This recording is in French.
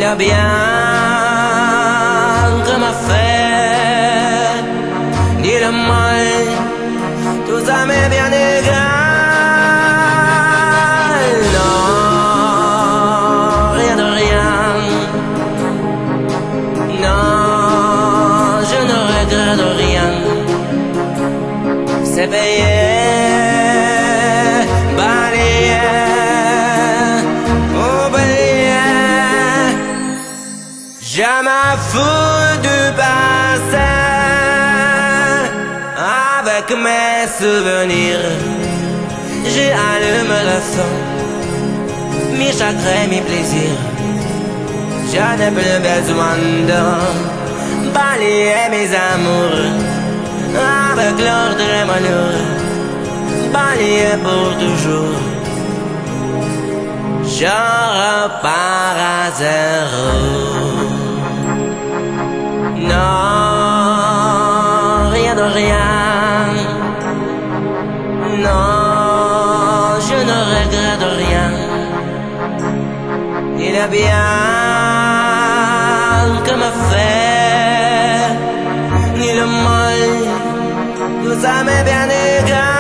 a bien que m'a fait, ni le mal, tout ça m'est bien égal. Non, rien de rien. Non, je ne regrette rien. C'est payé, balayé, oublié. Je m'en fous du passé. Avec mes souvenirs, j'allume le feu, mes chagrins, mes plaisirs. Je n'ai plus besoin de balayer mes amours avec l'ordre de malheur, balayer pour toujours. Je repars à zéro. Non, rien de rien. Non, je ne regrette rien. Il est bien que me fait, ni le mal, tout ça m'est bien égal.